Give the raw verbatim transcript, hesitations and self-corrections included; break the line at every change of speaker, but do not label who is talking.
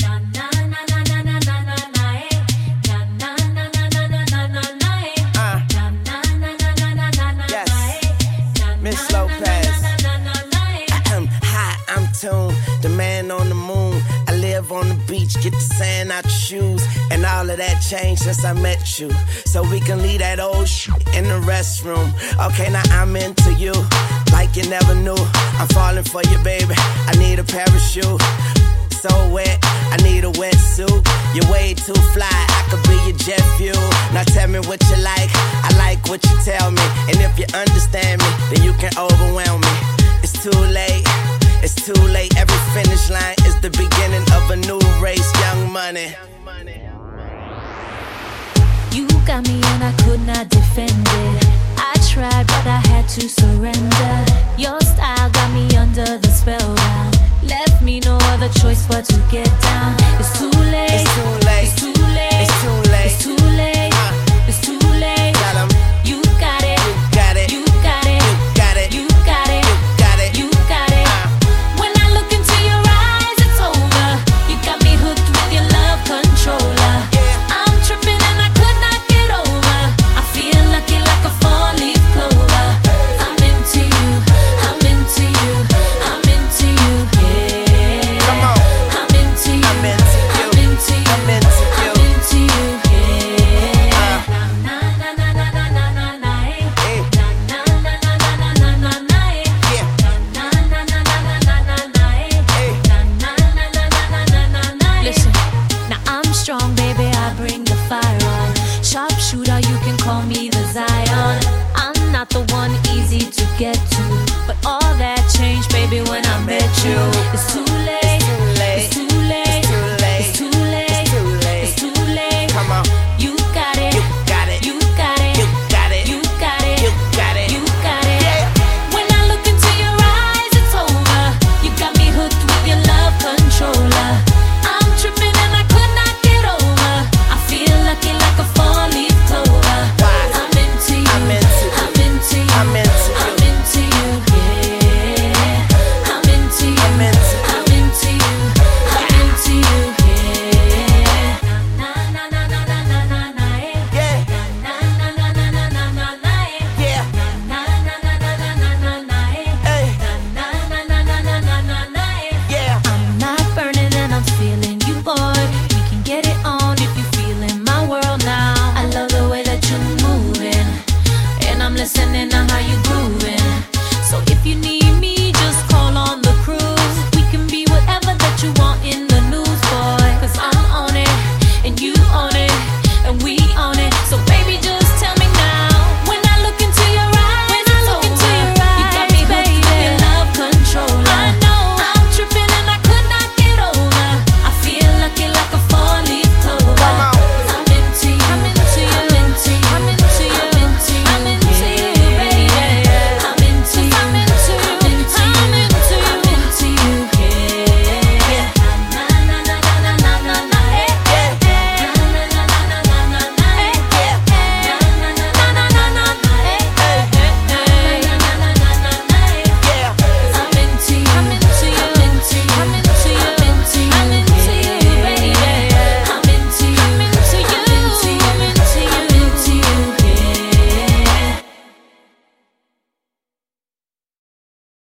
The man on the moon, I live on the beach, get the sand out your shoes. And all of that changed since I met you. So we can leave that old shit in the restroom. Okay, now I'm into you, like you never knew. I'm falling for you, baby, I need a parachute. So wet, I need a wetsuit. You're way too fly, I could be your jet fuel. Now tell me what you like, I like what you tell me. And if you understand me, then you can overwhelm me. It's too late, it's too late. Every finish line is the beginning of a new race. Young Money.
You got me and I could not defend it. I tried but I had to surrender. Your style got me under the spell now. Left me no other choice but to get down. It's too late.